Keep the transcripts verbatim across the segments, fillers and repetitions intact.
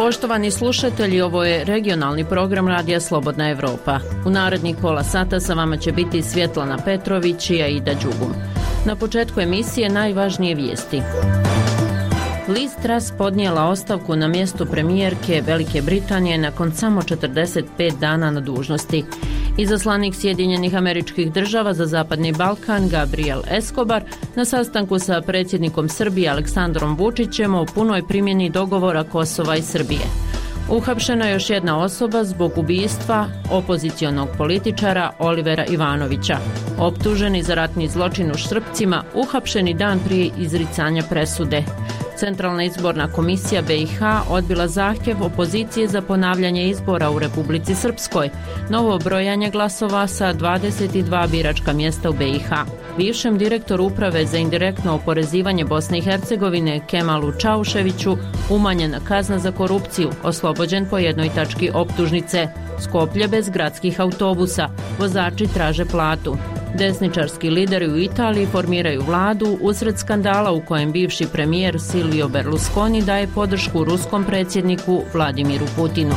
Poštovani slušatelji, ovo je regionalni program Radija Slobodna Evropa. U narednih pola sata sa vama će biti Svjetlana Petrović i Aida Đugum. Na početku emisije najvažnije vijesti. Liz Truss podnijela ostavku na mjestu premijerke Velike Britanije nakon samo četrdeset pet dana na dužnosti. Izaslanik Sjedinjenih Američkih Država za Zapadni Balkan Gabriel Escobar na sastanku sa predsjednikom Srbije Aleksandrom Vučićem o punoj primjeni dogovora Kosova i Srbije. Uhapšena je još jedna osoba zbog ubistva opozicionog političara Olivera Ivanovića. Optuženi za ratni zločin u Štrpcima, uhapšeni dan prije izricanja presude. Centralna izborna komisija B i H odbila zahtjev opozicije za ponavljanje izbora u Republici Srpskoj. Novo brojanje glasova sa dvadeset dva biračka mjesta u B i H. Bivšem direktoru uprave za indirektno oporezivanje Bosne i Hercegovine Kemalu Čauševiću umanjena kazna za korupciju, oslobođen po jednoj tački optužnice. Skoplje bez gradskih autobusa, vozači traže platu. Desničarski lideri u Italiji formiraju vladu usred skandala u kojem bivši premijer Silvio Berlusconi daje podršku ruskom predsjedniku Vladimiru Putinu.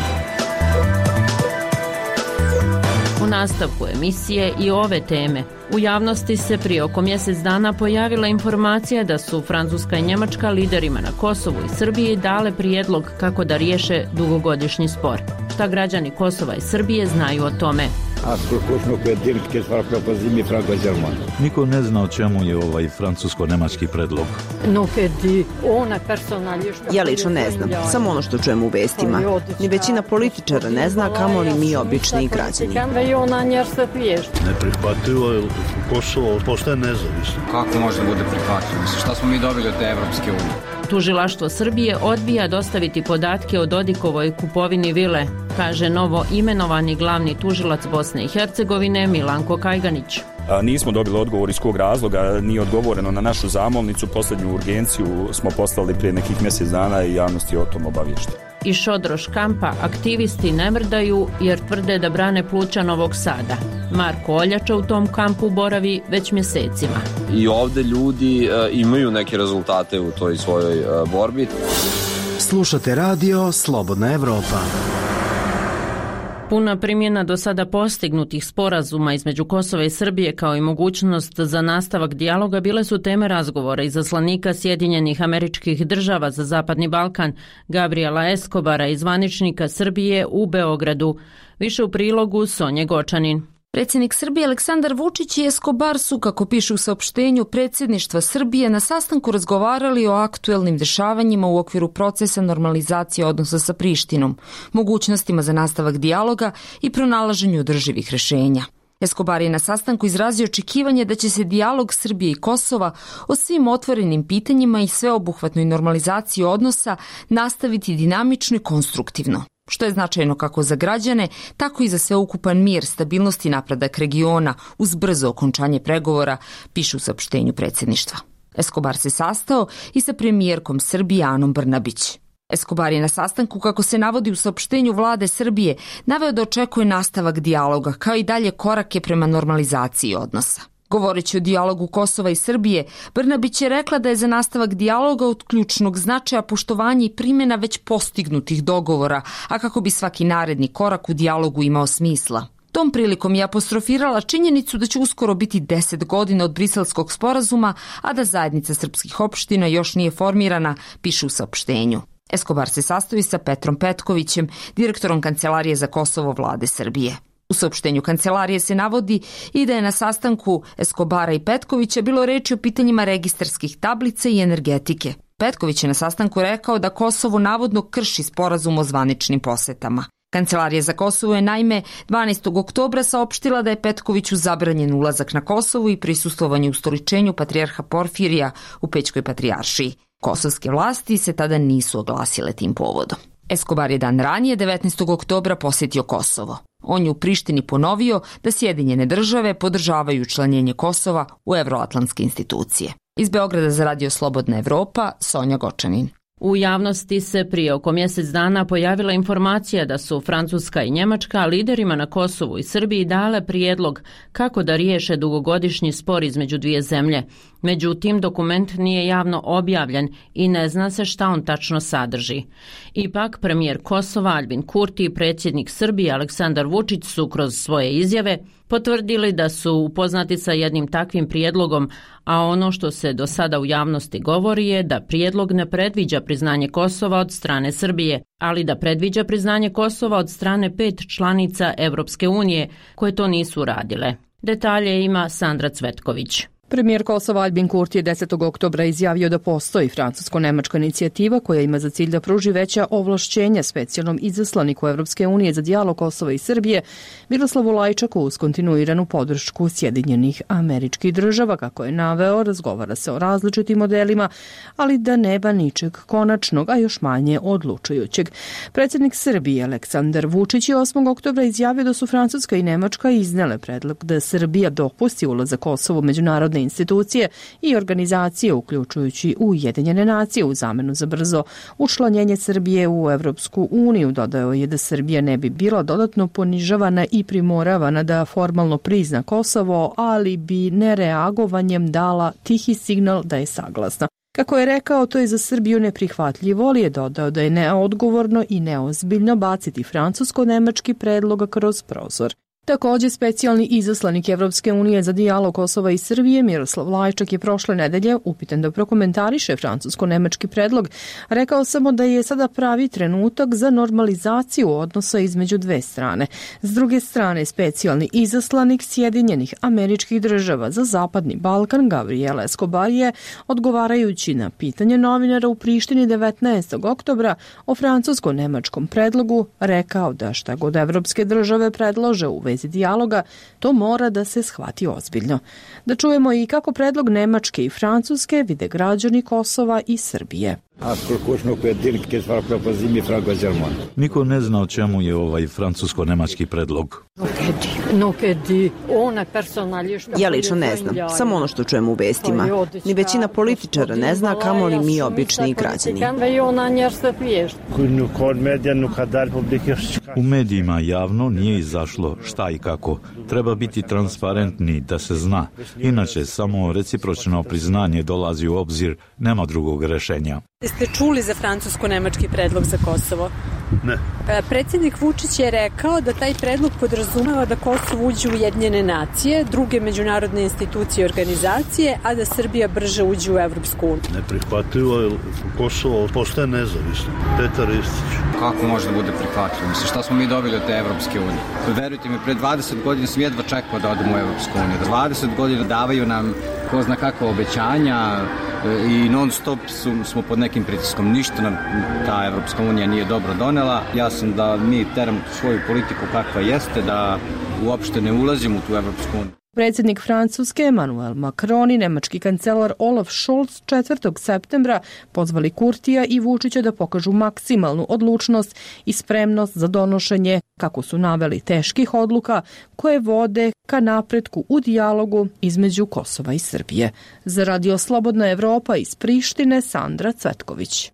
U nastavku emisije i ove teme. U javnosti se prije oko mjesec dana pojavila informacija da su Francuska i Njemačka liderima na Kosovu i Srbiji dale prijedlog kako da riješe dugogodišnji spor. Šta građani Kosova i Srbije znaju o tome? Niko ne zna o čemu je ovaj francusko-nemački predlog. Ja lično ne znam, samo ono što čujem u vestima. Ni većina političara ne zna, kamo li mi obični građani. Neprihvatljivo je Kosovo postaje nezavisno. Kako može da bude prihvatljivo? Šta smo mi dobili od te Evropske unije? Tužilaštvo Srbije odbija dostaviti podatke o Dodikovoj kupovini vile, kaže novo imenovani glavni tužilac Bosne i Hercegovine Milanko Kajganić. Nismo dobili odgovor iz kog razloga, nije odgovoreno na našu zamolnicu. Posljednju urgenciju smo poslali prije nekih mjesec dana i javnost je o tom obaviještena. Iz Šodroš kampa aktivisti ne mrdaju jer tvrde da brane pluća Novog Sada. Marko Oljača u tom kampu boravi već mjesecima. I ovdje ljudi uh, imaju neke rezultate u toj svojoj uh, borbi. Slušate radio Slobodna Evropa. Puna primjena do sada postignutih sporazuma između Kosova i Srbije kao i mogućnost za nastavak dijaloga bile su teme razgovora izaslanika Sjedinjenih Američkih Država za Zapadni Balkan Gabriela Escobara i zvaničnika Srbije u Beogradu. Više u prilogu Sonje Gočanin. Predsjednik Srbije Aleksandar Vučić i Escobar su, kako piše u saopštenju predsjedništva Srbije, na sastanku razgovarali o aktuelnim dešavanjima u okviru procesa normalizacije odnosa sa Prištinom, mogućnostima za nastavak dijaloga i pronalaženju održivih rješenja. Escobar je na sastanku izrazio očekivanje da će se dijalog Srbije i Kosova o svim otvorenim pitanjima i sveobuhvatnoj normalizaciji odnosa nastaviti dinamično i konstruktivno, što je značajno kako za građane, tako i za sveukupan mir, stabilnost i napredak regiona uz brzo okončanje pregovora, piše u saopštenju predsjedništva. Escobar se sastao i sa premijerkom Srbije Anom Brnabić. Escobar je na sastanku, kako se navodi u saopštenju vlade Srbije, naveo da očekuje nastavak dijaloga kao i dalje korake prema normalizaciji odnosa. Govoreći o dijalogu Kosova i Srbije, Brnabić je rekla da je za nastavak dijaloga od ključnog značaja poštovanje i primjena već postignutih dogovora, a kako bi svaki naredni korak u dijalogu imao smisla. Tom prilikom je apostrofirala činjenicu da će uskoro biti deset godina od Briselskog sporazuma, a da zajednica srpskih opština još nije formirana, piše u saopštenju. Escobar se sastoji sa Petrom Petkovićem, direktorom Kancelarije za Kosovo vlade Srbije. U saopštenju kancelarije se navodi i da je na sastanku Escobara i Petkovića bilo reči o pitanjima registarskih tablica i energetike. Petković je na sastanku rekao da Kosovo navodno krši sporazum o zvaničnim posetama. Kancelarija za Kosovo je naime dvanaestog oktobra saopštila da je Petkoviću zabranjen ulazak na Kosovo i prisustvovanje ustoličenju patrijarha Porfirija u Pećkoj patrijaršiji. Kosovske vlasti se tada nisu oglasile tim povodom. Escobar je dan ranije, devetnaestog oktobra, posjetio Kosovo. On je u Prištini ponovio da Sjedinjene države podržavaju učlanjenje Kosova u evroatlantske institucije. Iz Beograda za radio Slobodna Evropa, Sonja Gočanin. U javnosti se prije oko mjesec dana pojavila informacija da su Francuska i Njemačka liderima na Kosovu i Srbiji dale prijedlog kako da riješe dugogodišnji spor između dvije zemlje. Međutim, dokument nije javno objavljen i ne zna se šta on tačno sadrži. Ipak, premijer Kosova Aljbin Kurti i predsjednik Srbije Aleksandar Vučić su kroz svoje izjave potvrdili da su upoznati sa jednim takvim prijedlogom, a ono što se do sada u javnosti govori je da prijedlog ne predviđa priznanje Kosova od strane Srbije, ali da predviđa priznanje Kosova od strane pet članica Evropske unije koje to nisu uradile. Detalje ima Sandra Cvetković. Premijer Kosova Aljbin Kurti je desetog oktobra izjavio da postoji francusko-nemačka inicijativa koja ima za cilj da pruži veća ovlašćenja specijalnom izaslaniku Evropske unije za dijalog Kosova i Srbije Miroslavu Lajčaku uz kontinuiranu podršku Sjedinjenih Američkih Država. Kako je naveo, razgovara se o različitim modelima, ali da nema ničeg konačnog, a još manje odlučujućeg. Predsjednik Srbije Aleksandar Vučić je osmog oktobra izjavio da su Francuska i Nemačka iznele predlog da Srbija dopusti ulazak Kosovu međunarodne institucije i organizacije, uključujući Ujedinjene nacije, u zamenu za brzo učlanjenje Srbije u Evropsku uniju. Dodao je da Srbija ne bi bila dodatno ponižavana i primoravana da formalno prizna Kosovo, ali bi nereagovanjem dala tihi signal da je saglasna. Kako je rekao, to je za Srbiju neprihvatljivo, ali je dodao da je neodgovorno i neozbiljno baciti francusko-nemački predlog kroz prozor. Također, specijalni izaslanik Evropske unije za dijalog Kosova i Srbije Miroslav Lajčak je prošle nedelje upitan da prokomentariše francusko-nemački predlog. Rekao samo da je sada pravi trenutak za normalizaciju odnosa između dve strane. S druge strane, specijalni izaslanik Sjedinjenih Američkih Država za Zapadni Balkan Gabriel Escobar je, odgovarajući na pitanje novinara u Prištini devetnaestog oktobra o francusko-nemačkom predlogu, rekao da šta god evropske države predlože u vezi dijaloga, to mora da se shvati ozbiljno. Da čujemo i kako predlog Nemačke i Francuske vide građani Kosova i Srbije. Niko ne zna o čemu je ovaj francusko-nemački predlog. Ja lično ne znam, samo ono što čujem u vestima. Ni većina političara ne zna, kamoli mi obični građani. U medijima javno nije izašlo šta i kako. Treba biti transparentni da se zna. Inače, samo recipročno priznanje dolazi u obzir, nema drugog rešenja. Ste čuli za francusko-nemački predlog za Kosovo? Ne. Predsjednik Vučić je rekao da taj predlog podrazumeva da Kosovo uđe u Ujedinjene nacije, druge međunarodne institucije i organizacije, a da Srbija brže uđe u Evropsku uniju. Neprihvatljivo je, Kosovo postaje nezavisno. Petar Ristić. Kako može da bude prihvatljivo? Mislim, šta smo mi dobili od te Evropske unije? Verujte mi, pre dvadeset godina sam jedva čekao da odemo u Evropsku uniju. dvadeset godina davaju nam ko zna kakva obećanja i non stop su, smo pod nekim pritiskom. Ništa nam ta Evropska unija nije dobro donela. Ja sam da mi teram svoju politiku kakva jeste, da uopšte ne ulazimo u tu Evropsku uniju. Predsjednik Francuske Emmanuel Macron i nemački kancelar Olaf Scholz četvrtog septembra pozvali Kurtija i Vučića da pokažu maksimalnu odlučnost i spremnost za donošenje, kako su naveli, teških odluka koje vode ka napretku u dijalogu između Kosova i Srbije. Za Radio Slobodna Evropa iz Prištine, Sandra Cvetković.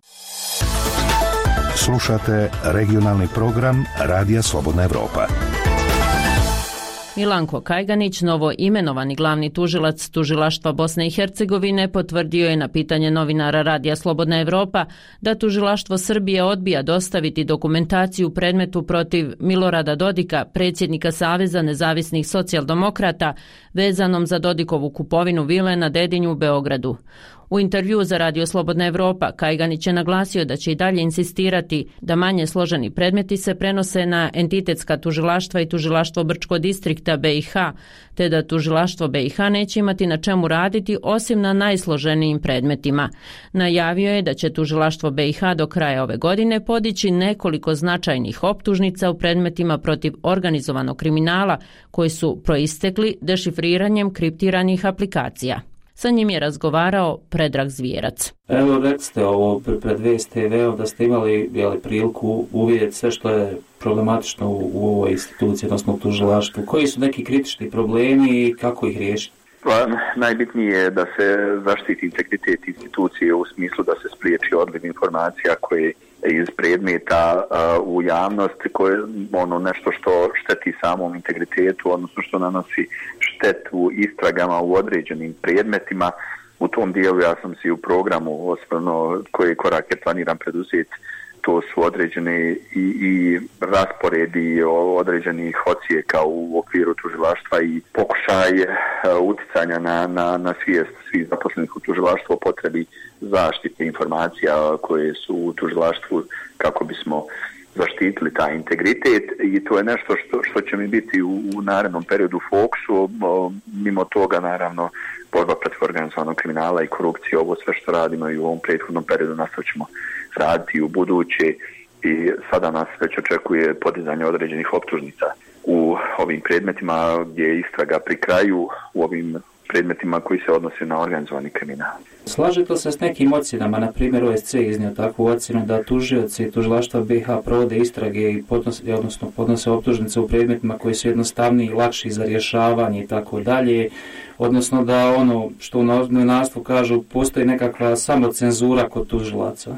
Slušate regionalni program Radija Slobodna Evropa. Milanko Kajganić, novo imenovani glavni tužilac Tužilaštva Bosne i Hercegovine, potvrdio je na pitanje novinara Radija Slobodna Evropa da Tužilaštvo Srbije odbija dostaviti dokumentaciju u predmetu protiv Milorada Dodika, predsjednika Saveza nezavisnih socijaldemokrata, vezanom za Dodikovu kupovinu vile na Dedinju u Beogradu. U intervju za Radio Slobodna Evropa, Kajganić je naglasio da će i dalje insistirati da manje složeni predmeti se prenose na entitetska tužilaštva i tužilaštvo Brčko distrikta B i H, te da tužilaštvo B i H neće imati na čemu raditi osim na najsloženijim predmetima. Najavio je da će tužilaštvo B i H do kraja ove godine podići nekoliko značajnih optužnica u predmetima protiv organizovanog kriminala koji su proistekli dešifriranjem kriptiranih aplikacija. Sa njim je razgovarao Predrag Zvijerac. Evo, rekste ovo pred Vest te ve da ste imali jeli, priliku uvidjeti sve što je problematično u, u ovoj instituciji, odnosno u tužilaštvu. Koji su neki kritični problemi i kako ih riješiti? Pa, najbitnije je da se zaštiti integritet institucije u smislu da se spriječi odliv informacija koje iz predmeta uh, u javnost, koje ono nešto što šteti samom integritetu, odnosno što nanosi štetu istragama u određenim predmetima. U tom dijelu ja sam si u programu osnovno koje korake planiram preduzeti. To su određene i, i rasporedi određenih ocijeka u okviru tužilaštva i pokušaj uh, uticanja na, na, na svijest svih zaposlenih u tužilaštvu o potrebi zaštite informacija koje su u tužilaštvu kako bismo zaštitili taj integritet i to je nešto što, što će mi biti u, u narednom periodu u fokusu. O, mimo toga naravno borba protiv organizovanog kriminala i korupcije, ovo sve što radimo i u ovom prethodnom periodu nastavit ćemo raditi u buduće i sada nas već očekuje podizanje određenih optužnica u ovim predmetima gdje je istraga pri kraju, u ovim predmetima koji se odnose na organizovani kriminal. Slažete li se s nekim ocjenama, na primjer O S C iznio takvu ocjenu da tužioci tužilaštva B iH provode istrage i podnose, odnosno podnose optužnice u predmetima koji su jednostavniji i lakši za rješavanje i tako dalje, odnosno da ono što u novinarstvu kažu postoji nekakva samocenzura kod tužilaca?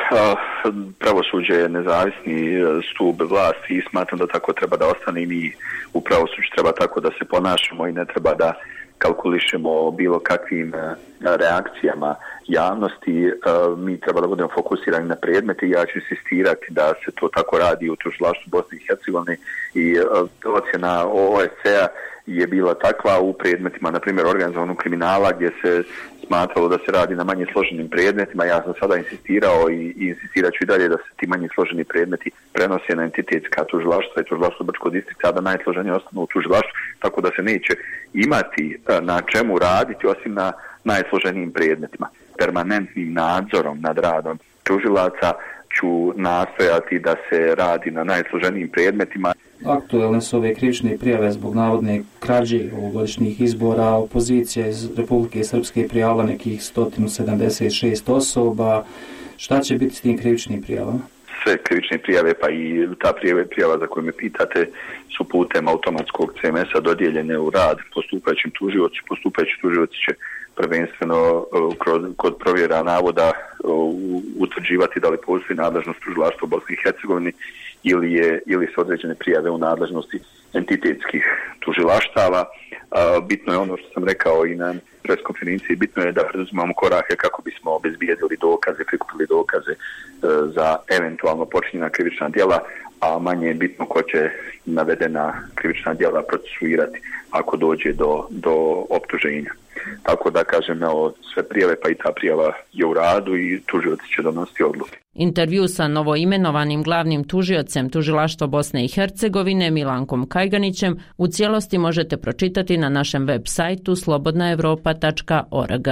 Pravosuđe je nezavisni stup vlasti i smatram da tako treba da ostane i mi u pravosuđu treba tako da se ponašamo i ne treba da kalkulišemo bilo kakvim reakcijama javnosti. Mi treba da budemo fokusirani na predmete i ja ću insistirati da se to tako radi u tužilaštvu Bosne i Hercegovine i ocjena O S C-a je bila takva u predmetima, na primjer, organizovanog kriminala gdje se smatralo da se radi na manje složenim predmetima. Ja sam sada insistirao i, i insistirat ću i dalje da se ti manje složeni predmeti prenose na entitetska tužilaštva i tužilaštvo Brčkog distrikta, a da najsloženije ostanu u tužilaštvu, tako da se neće imati na čemu raditi osim na najsloženijim predmetima. Permanentnim nadzorom nad radom tužilaca ću nastojati da se radi na najsloženijim predmetima. Aktuelne su ove krivične prijave zbog navodne krađe ovogodišnjih izbora. Opozicija iz Republike Srpske prijavila nekih sto sedamdeset šest osoba. Šta će biti s tim krivičnim prijavama? Sve krivične prijave, pa i ta prijava, prijava za koju me pitate, su putem automatskog C M S-a dodijeljene u rad postupajućim tužioci. Postupajući tužioci će prvenstveno kroz, kod provjera navoda utvrđivati da li postoji nadležnost tužilaštva u Bosni i Hercegovini ili, je, ili su određene prijave u nadležnosti entitetskih tužilaštava. Bitno je ono što sam rekao i na preskonferenciji, bitno je da preduzimamo korake kako bismo obezbijedili dokaze, prikupili dokaze za eventualno počinjena krivična djela, a manje je bitno ko će navedena krivična djela procesuirati ako dođe do, do optuženja. Tako da kažem, evo, sve prijave pa i ta prijava je u radu i tužioci će donositi odluke. Intervju sa novoimenovanim glavnim tužiocem Tužilaštva Bosne i Hercegovine Milankom Kajganićem u cijelosti možete pročitati na našem web sajtu slobodna europa tačka org.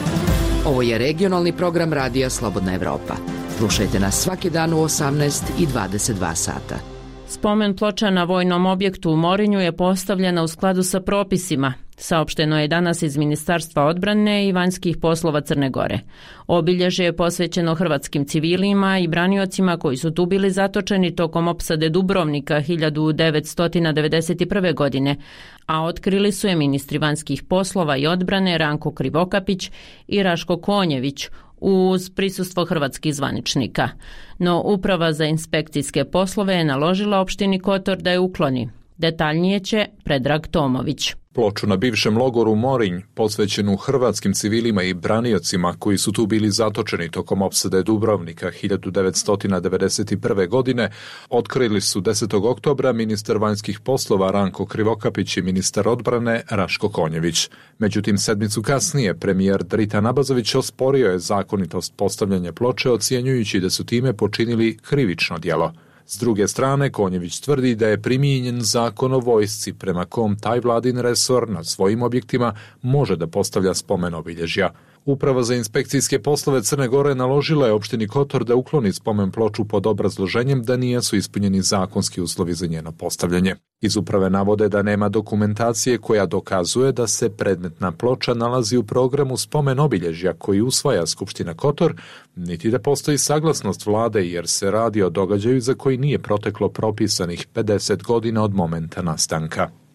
Ovo je regionalni program Radija Slobodna Evropa. Slušajte nas svaki dan u osamnaest i dvadeset dva sata. Spomen ploča na vojnom objektu u Morinju je postavljena u skladu sa propisima. Saopšteno je danas iz Ministarstva odbrane i vanjskih poslova Crne Gore. Obilježje je posvećeno hrvatskim civilima i braniocima koji su tu bili zatočeni tokom opsade Dubrovnika hiljadu devetsto devedeset prve. godine, a otkrili su je ministri vanjskih poslova i odbrane Ranko Krivokapić i Raško Konjević uz prisustvo hrvatskih zvaničnika. No Uprava za inspekcijske poslove je naložila opštini Kotor da je ukloni. Detaljnije će Predrag Tomović. Ploču na bivšem logoru Morinj, posvećenu hrvatskim civilima i braniocima koji su tu bili zatočeni tokom opsade Dubrovnika hiljadu devetsto devedeset prve. godine, otkrili su desetog oktobra ministar vanjskih poslova Ranko Krivokapić i ministar odbrane Raško Konjević. Međutim, sedmicu kasnije premijer Dritan Abazović osporio je zakonitost postavljanja ploče, ocjenjujući da su time počinili krivično djelo. S druge strane, Konjević tvrdi da je primijenjen zakon o vojsci prema kom taj vladin resor na svojim objektima može da postavlja spomen obilježja. Uprava za inspekcijske poslove Crne Gore naložila je opštini Kotor da ukloni spomen ploču pod obrazloženjem da nisu ispunjeni zakonski uslovi za njeno postavljanje. Iz uprave navode da nema dokumentacije koja dokazuje da se predmetna ploča nalazi u programu spomen obilježja koji usvaja Skupština Kotor, niti da postoji saglasnost vlade jer se radi o događaju za koji nije proteklo propisanih pedeset godina od momenta nastanka.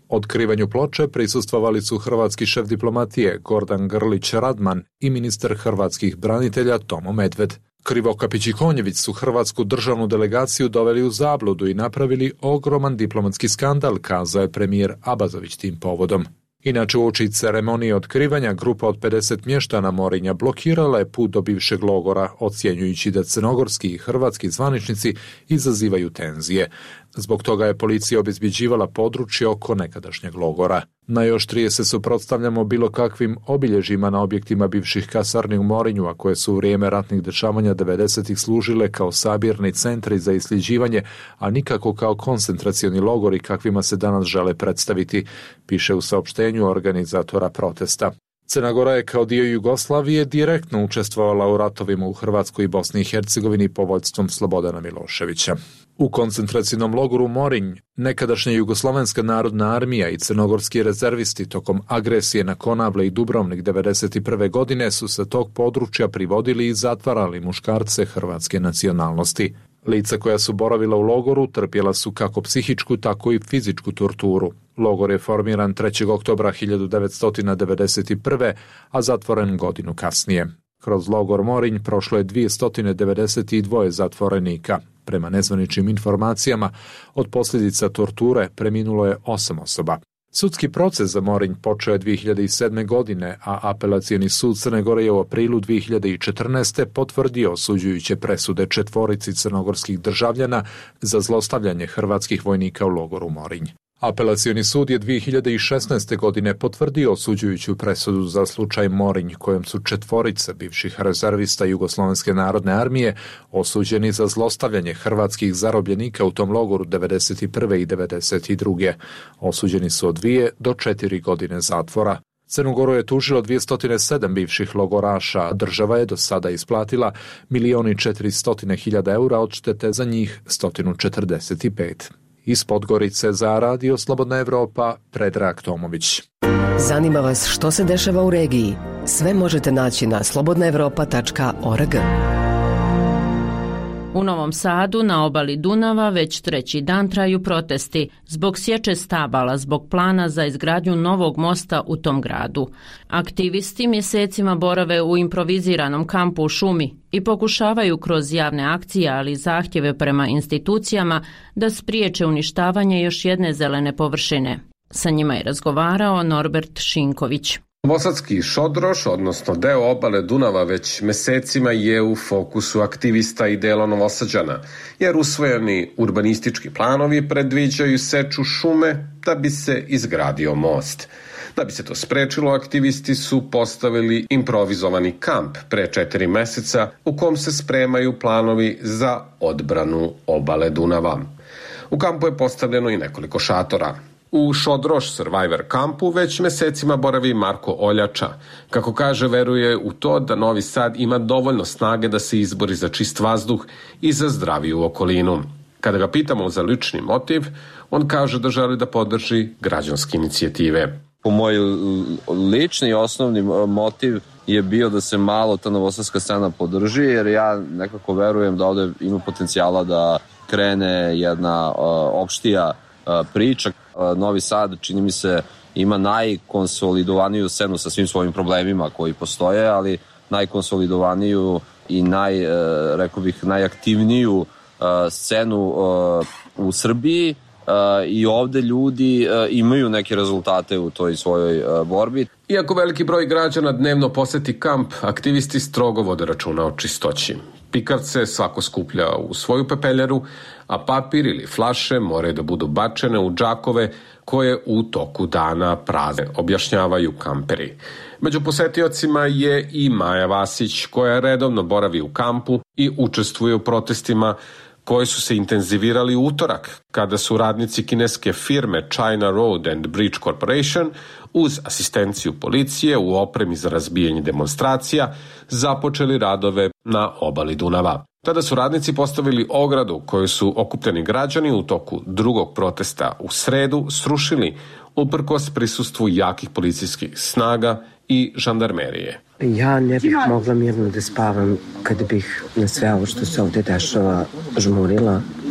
Otkrivanju ploče prisustvovali su hrvatski šef diplomatije Gordan Grlić Radman i ministar hrvatskih branitelja Tomo Medved. Krivokapić i Konjević su hrvatsku državnu delegaciju doveli u zabludu i napravili ogroman diplomatski skandal, kazao je premijer Abazović tim povodom. Inače, uoči ceremonije otkrivanja, grupa od pedeset mještana Morinja blokirala je put do bivšeg logora, ocjenjujući da crnogorski i hrvatski zvaničnici izazivaju tenzije. Zbog toga je policija obezbjeđivala područje oko nekadašnjeg logora. Najoštrije se suprotstavljamo bilo kakvim obilježjima na objektima bivših kasarni u Morinju, a koje su u vrijeme ratnih dešavanja devedesetih služile kao sabirni centri za isljeđivanje, a nikako kao koncentracioni logori kakvima se danas žele predstaviti, piše u saopštenju organizatora protesta. Crna Gora je kao dio Jugoslavije direktno učestvovala u ratovima u Hrvatskoj i Bosni i Hercegovini pod vođstvom Slobodana Miloševića. U koncentracijnom logoru Morinj, nekadašnja Jugoslovenska narodna armija i crnogorski rezervisti tokom agresije na Konavle i Dubrovnik devedeset prve godine su sa tog područja privodili i zatvarali muškarce hrvatske nacionalnosti. Lica koja su boravila u logoru trpjela su kako psihičku, tako i fizičku torturu. Logor je formiran trećeg oktobra hiljadu devetsto devedeset prve, a zatvoren godinu kasnije. Kroz logor Morinj prošlo je dvjesto devedeset dva zatvorenika. Prema nezvaničnim informacijama, od posljedica torture preminulo je osam osoba. Sudski proces za Morinj počeo je dvije hiljade sedme. godine, a apelacioni sud Crne Gore je u aprilu dvije hiljade četrnaeste. potvrdio osuđujuće presude četvorici crnogorskih državljana za zlostavljanje hrvatskih vojnika u logoru Morinj. Apelacioni sud je dvije hiljade šesnaeste. godine potvrdio osuđujuću presudu za slučaj Morinj, kojem su četvorica bivših rezervista Jugoslovenske narodne armije osuđeni za zlostavljanje hrvatskih zarobljenika u tom logoru devedeset prve. i devedeset druge. Osuđeni su od dvije do četiri godine zatvora. Crnu Goru je tužilo dvjesto sedam bivših logoraša, a država je do sada isplatila milion i četiristo hiljada eura odštete za njih sto četrdeset pet. Iz Podgorice za Radio Slobodna Evropa, Predrag Tomović. Zanima vas što se dešava u regiji? Sve možete naći na slobodna evropa tačka org. U Novom Sadu na obali Dunava već treći dan traju protesti zbog sječe stabala zbog plana za izgradnju novog mosta u tom gradu. Aktivisti mjesecima borave u improviziranom kampu u šumi i pokušavaju kroz javne akcije, ali i zahtjeve prema institucijama da spriječe uništavanje još jedne zelene površine. Sa njima je razgovarao Norbert Šinković. Novosadski Šodroš, odnosno deo obale Dunava, već mesecima je u fokusu aktivista i dela Novosađana, jer usvojeni urbanistički planovi predviđaju seču šume da bi se izgradio most. Da bi se to sprečilo, aktivisti su postavili improvizovani kamp pre četiri meseca u kom se spremaju planovi za odbranu obale Dunava. U kampu je postavljeno i nekoliko šatora. U Šodroš Survivor kampu već mesecima boravi Marko Oljača. Kako kaže, veruje u to da Novi Sad ima dovoljno snage da se izbori za čist vazduh i za zdraviju okolinu. Kada ga pitamo za lični motiv, on kaže da želi da podrži građanske inicijative. Po moj lični i osnovni motiv je bio da se malo ta novosadska scena podrži, jer ja nekako verujem da ovde ima potencijala da krene jedna uh, opštija uh, priča. Uh, Novi Sad, čini mi se, ima najkonsolidovaniju scenu sa svim svojim problemima koji postoje, ali najkonsolidovaniju i naj, uh, rekao bih, najaktivniju uh, scenu uh, u Srbiji. Uh, i ovde ljudi uh, imaju neke rezultate u toj svojoj uh, borbi. Iako veliki broj građana dnevno poseti kamp, aktivisti strogo vode računa o čistoći. Pikarce svako skuplja u svoju pepeljaru, a papir ili flaše moraju da budu bačene u džakove koje u toku dana prazne, objašnjavaju kamperi. Među posetiocima je i Maja Vasić, koja redovno boravi u kampu i učestvuje u protestima koji su se intenzivirali u utorak, kada su radnici kineske firme China Road and Bridge Corporation uz asistenciju policije u opremi za razbijanje demonstracija započeli radove na obali Dunava. Tada su radnici postavili ogradu koju su okupljeni građani u toku drugog protesta u sredu srušili uprkos prisustvu jakih policijskih snaga i žandarmerije. Ja ne bih mogla mirno da spavam kada bih na sve ovo što se ovde dešava žmurila.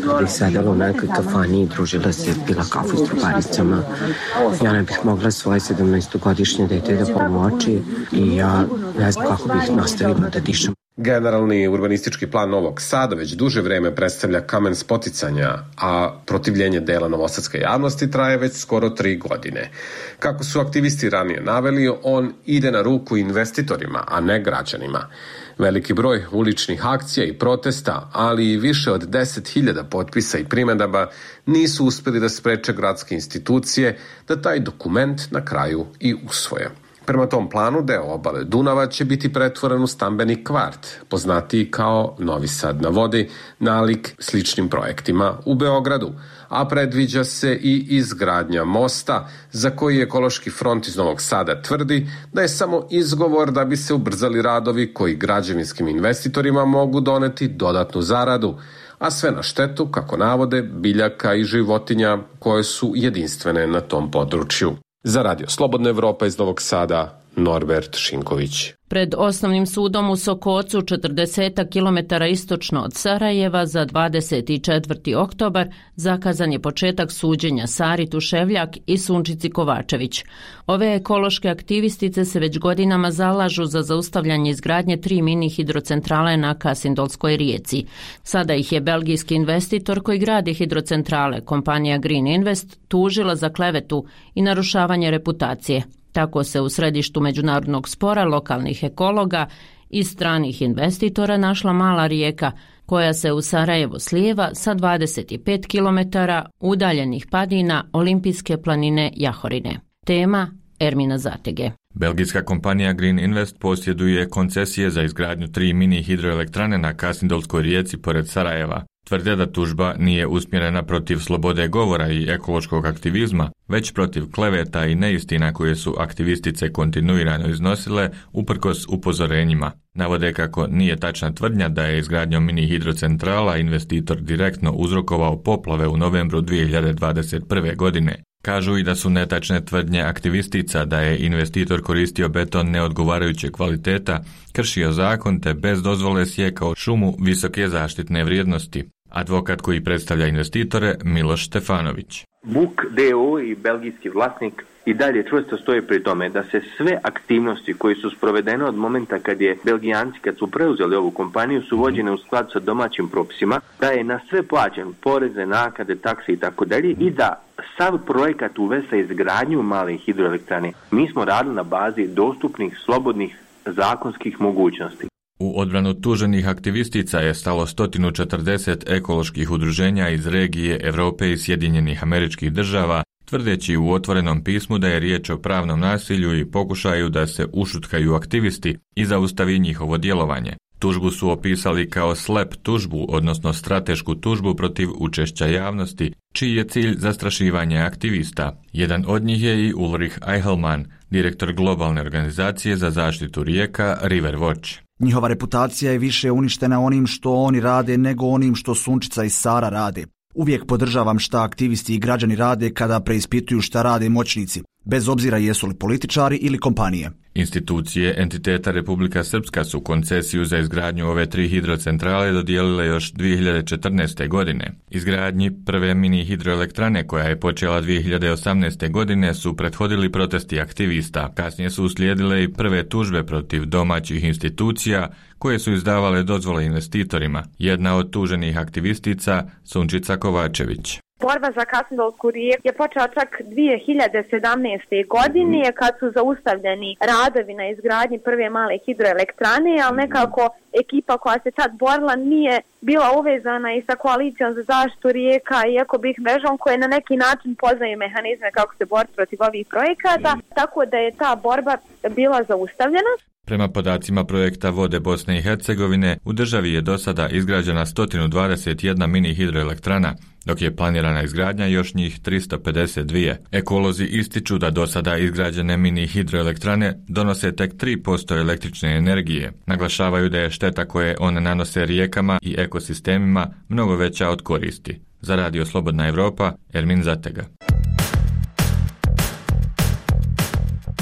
bi sedela u nekoj kafani i družila se, pila kafu s truparicama. Ja ne bih mogla svoje sedamnaestogodišnje dete da pomoći i ja ne znam kako bih nastavila da dišem. Generalni urbanistički plan Novog Sada već duže vreme predstavlja kamen spoticanja, a protivljenje dela novosadske javnosti traje već skoro tri godine. Kako su aktivisti ranije naveli, on ide na ruku investitorima, a ne građanima. Veliki broj uličnih akcija i protesta, ali i više od deset hiljada potpisa i primedaba nisu uspeli da spreče gradske institucije da taj dokument na kraju i usvoje. Prema tom planu, deo obale Dunava će biti pretvoren u stambeni kvart, poznatiji kao Novi Sad na vodi, nalik sličnim projektima u Beogradu, a predviđa se i izgradnja mosta, za koji Ekološki front iz Novog Sada tvrdi da je samo izgovor da bi se ubrzali radovi koji građevinskim investitorima mogu doneti dodatnu zaradu, a sve na štetu, kako navode, biljaka i životinja koje su jedinstvene na tom području. Za Radio Slobodna Evropa iz Novog Sada, Norbert Šinković. Pred osnovnim sudom u Sokocu, četrdeset kilometara istočno od Sarajeva, za dvadeset četvrti oktobar zakazan je početak suđenja Sari Tuševljak i Sunčici Kovačević. Ove ekološke aktivistice se već godinama zalažu za zaustavljanje izgradnje tri mini hidrocentrale na Kasindolskoj rijeci. Sada ih je belgijski investitor koji gradi hidrocentrale, kompanija Green Invest, tužila za klevetu i narušavanje reputacije. Tako se u središtu međunarodnog spora lokalnih ekologa i stranih investitora našla mala rijeka koja se u Sarajevo slijeva sa dvadeset pet kilometara udaljenih padina Olimpijske planine Jahorine. Tema Ermina Zatege. Belgijska kompanija Green Invest posjeduje koncesije za izgradnju tri mini hidroelektrane na Kasindolskoj rijeci pored Sarajeva. Tvrde da tužba nije usmjerena protiv slobode govora i ekološkog aktivizma, već protiv kleveta i neistina koje su aktivistice kontinuirano iznosile uprkos upozorenjima. Navode kako nije tačna tvrdnja da je izgradnjom mini hidrocentrala investitor direktno uzrokovao poplave u novembru dvije hiljade dvadeset prve. godine. Kažu i da su netačne tvrdnje aktivistica da je investitor koristio beton neodgovarajuće kvaliteta, kršio zakon te bez dozvole sjekao šumu visoke zaštitne vrijednosti. Advokat koji predstavlja investitore, Miloš Štefanović. Buk D O i belgijski vlasnik i dalje čvrsto stoje pri tome da se sve aktivnosti koje su sprovedene od momenta kad je Belgijanci, kad su preuzeli ovu kompaniju, su vođene u skladu sa domaćim propisima, da je na sve plaćen poreze, naknade, takse i tako dalje i da sav projekat u vezi sa izgradnju male hidroelektrane mi smo radili na bazi dostupnih, slobodnih zakonskih mogućnosti. U odbranu tuženih aktivistica je stalo sto četrdeset ekoloških udruženja iz regije Evrope i Sjedinjenih Američkih Država, tvrdeći u otvorenom pismu da je riječ o pravnom nasilju i pokušaju da se ušutkaju aktivisti i zaustavi njihovo djelovanje. Tužbu su opisali kao slep tužbu, odnosno stratešku tužbu protiv učešća javnosti, čiji je cilj zastrašivanje aktivista. Jedan od njih je i Ulrich Eichelmann, direktor globalne organizacije za zaštitu rijeka River Watch. Njihova reputacija je više uništena onim što oni rade nego onim što Sunčica i Sara rade. Uvijek podržavam šta aktivisti i građani rade kada preispituju šta rade moćnici, bez obzira jesu li političari ili kompanije. Institucije entiteta Republika Srpska su koncesiju za izgradnju ove tri hidrocentrale dodijelile još dvije hiljade četrnaeste. godine. Izgradnji prve mini hidroelektrane koja je počela dvije hiljade osamnaeste. godine su prethodili protesti aktivista. Kasnije su uslijedile i prve tužbe protiv domaćih institucija koje su izdavale dozvole investitorima. Jedna od tuženih aktivistica, Sunčica Kovačević. Borba za Kasindolsku rijeku je počela čak dvije hiljade sedamnaeste. godine kad su zaustavljeni radovi na izgradnji prve male hidroelektrane, ali nekako ekipa koja se tad borila nije bila uvezana i sa koalicijom za zaštitu rijeka i ekobih mrežom koje na neki način poznaju mehanizme kako se boriti protiv ovih projekata, tako da je ta borba bila zaustavljena. Prema podacima projekta Vode Bosne i Hercegovine, u državi je do sada izgrađena sto dvadeset jedna mini hidroelektrana, dok je planirana izgradnja još njih tristo pedeset dvije. Ekolozi ističu da do sada izgrađene mini hidroelektrane donose tek tri posto električne energije. Naglašavaju da je šteta koje one nanose rijekama i ekosistemima mnogo veća od koristi. Za Radio Slobodna Evropa, Ermin Zatega.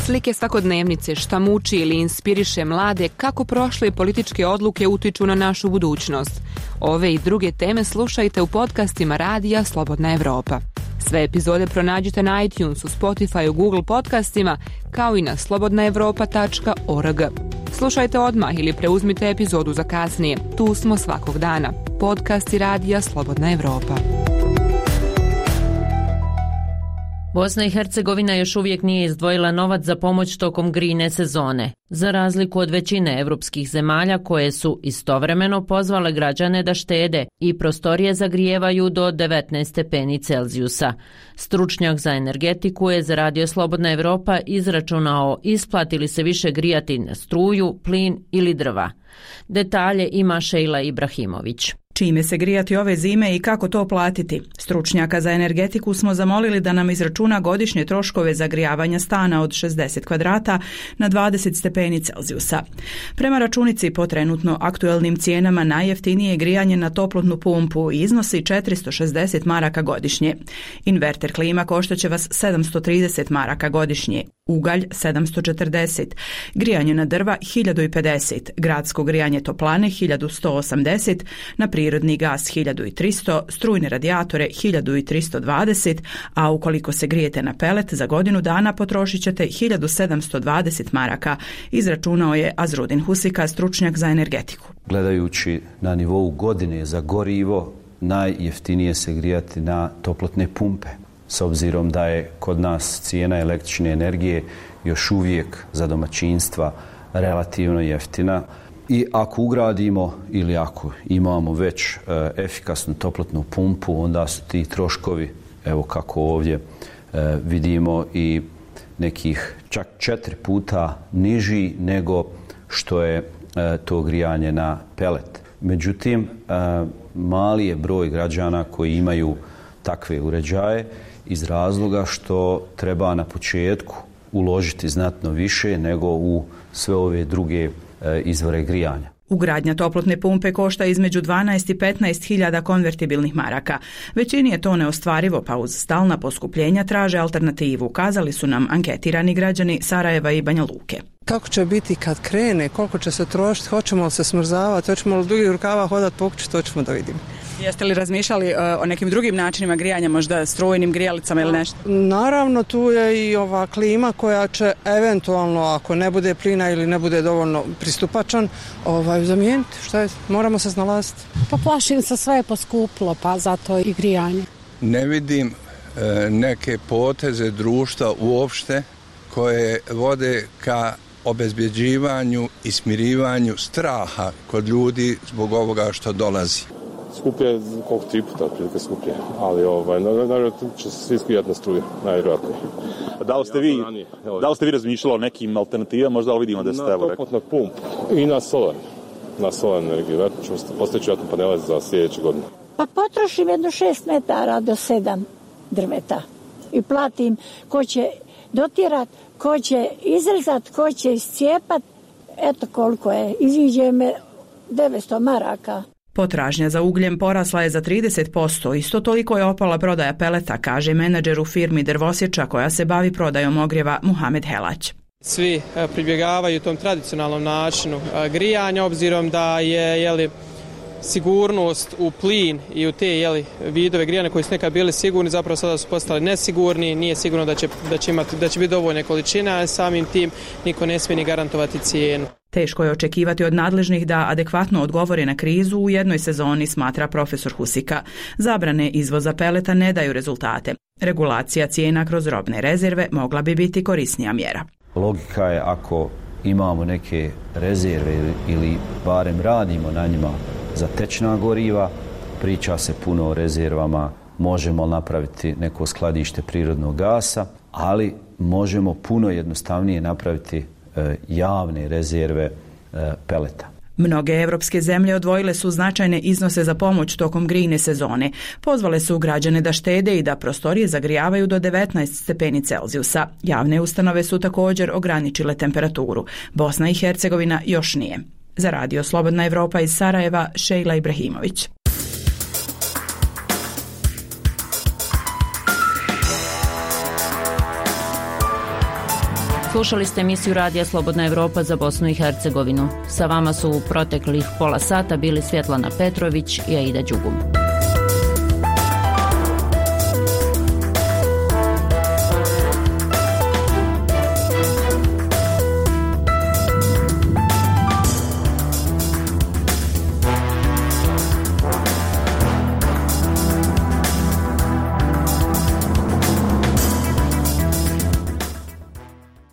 Slike svakodnevnice, šta muči ili inspiriše mlade, kako prošle političke odluke utiču na našu budućnost. Ove i druge teme slušajte u podcastima Radija Slobodna Evropa. Sve epizode pronađite na iTunesu, Spotifyu, Google podcastima, kao i na slobodna evropa tačka org. Slušajte odmah ili preuzmite epizodu za kasnije. Tu smo svakog dana. Podcasti Radija Slobodna Evropa. Bosna i Hercegovina još uvijek nije izdvojila novac za pomoć tokom grijne sezone, za razliku od većine evropskih zemalja koje su istovremeno pozvale građane da štede i prostorije zagrijevaju do devetnaest stepeni Celzijusa. Stručnjak za energetiku je za Radio Slobodna Evropa izračunao isplati li se više grijati na struju, plin ili drva. Detalje ima Šejla Ibrahimović. Čime se grijati ove zime i kako to platiti? Stručnjaka za energetiku smo zamolili da nam izračuna godišnje troškove zagrijavanja stana od šezdeset kvadrata na dvadeset stepeni Celzijusa. Prema računici po trenutno aktuelnim cijenama najjeftinije grijanje na toplotnu pumpu iznosi četiristo šezdeset maraka godišnje. Inverter klima koštaće vas sedamsto trideset maraka godišnje, ugalj sedamsto četrdeset, grijanje na drva hiljadu pedeset, gradsko grijanje toplane hiljadu sto osamdeset, na prirodni gas hiljadu tristo, strujne radijatore hiljadu tristo dvadeset, a ukoliko se grijete na pelet za godinu dana potrošit ćete hiljadu sedamsto dvadeset maraka, izračunao je Azrudin Husika, stručnjak za energetiku. Gledajući na nivou godine za gorivo, najjeftinije se grijati na toplotne pumpe, s obzirom da je kod nas cijena električne energije još uvijek za domaćinstva relativno jeftina. I ako ugradimo ili ako imamo već e, efikasnu toplotnu pumpu, onda su ti troškovi, evo kako ovdje e, vidimo, i nekih čak četiri puta niži nego što je e, to grijanje na pelet. Međutim, e, mali je broj građana koji imaju takve uređaje iz razloga što treba na početku uložiti znatno više nego u sve ove druge izvore grijanja. Ugradnja toplotne pumpe košta između dvanaest i petnaest hiljada konvertibilnih maraka. Većini je to neostvarivo, pa uz stalna poskupljenja traže alternativu, kazali su nam anketirani građani Sarajeva i Banja Luke. Kako će biti kad krene, koliko će se trošiti, hoćemo li se smrzavati, hoćemo li dugih rukava hodati po kući, to ćemo da vidimo. Jeste li razmišljali o nekim drugim načinima grijanja, možda strujnim grijalicama ili nešto? Naravno, tu je i ova klima koja će eventualno, ako ne bude plina ili ne bude dovoljno pristupačan, ovaj, zamijeniti. Šta je? Moramo se snalaziti. Pa plašim se, sve je poskupilo, pa zato i grijanje. Ne vidim e, neke poteze društva uopšte koje vode ka obezbjeđivanju i smirivanju straha kod ljudi zbog ovoga što dolazi. Skuplje, koliko tri puta otprilike skuplje, ali ovaj, naravno će se svi skrijati na struju, najvjerojatnije. Da li ste vi, da li ste vi razmišljali o nekim alternativama, možda li vidimo da ste evo rekli? Na toplotnu pumpu i na solar, na solarnu energiju, vjerojatno ćemo postići vjerojatno panele za sljedeće godine. Pa potrošim jedno šest metara do sedam drveta i platim ko će dotirat, ko će izrezat, ko će iscijepat, eto koliko je, iziđe me devetsto maraka. Potražnja za ugljem porasla je za trideset posto, isto toliko je opala prodaja peleta, kaže menadžer u firmi Drvosječa koja se bavi prodajom ogrijeva Muhamed Helać. Svi pribjegavaju tom tradicionalnom načinu grijanja, obzirom da je jeli, sigurnost u plin i u te jeli, vidove grijanja koji su nekad bili sigurni, zapravo sada su postali nesigurni, nije sigurno da će, da će, imati, da će biti dovoljne količine, a samim tim niko ne smije ni garantovati cijenu. Teško je očekivati od nadležnih da adekvatno odgovore na krizu u jednoj sezoni, smatra profesor Husika. Zabrane izvoza peleta ne daju rezultate. Regulacija cijena kroz robne rezerve mogla bi biti korisnija mjera. Logika je ako imamo neke rezerve ili, ili barem radimo na njima za tečna goriva, priča se puno o rezervama, možemo napraviti neko skladište prirodnog gasa, ali možemo puno jednostavnije napraviti e, javne rezerve e, peleta. Mnoge evropske zemlje odvojile su značajne iznose za pomoć tokom grijne sezone. Pozvale su građane da štede i da prostorije zagrijavaju do devetnaest stepeni Celzijusa. Javne ustanove su također ograničile temperaturu. Bosna i Hercegovina još nije. Za Radio Slobodna Evropa iz Sarajeva, Šejla Ibrahimović. Slušali ste emisiju Radija Slobodna Evropa za Bosnu i Hercegovinu. Sa vama su u proteklih pola sata bili Svjetlana Petrović i Aida Đugum.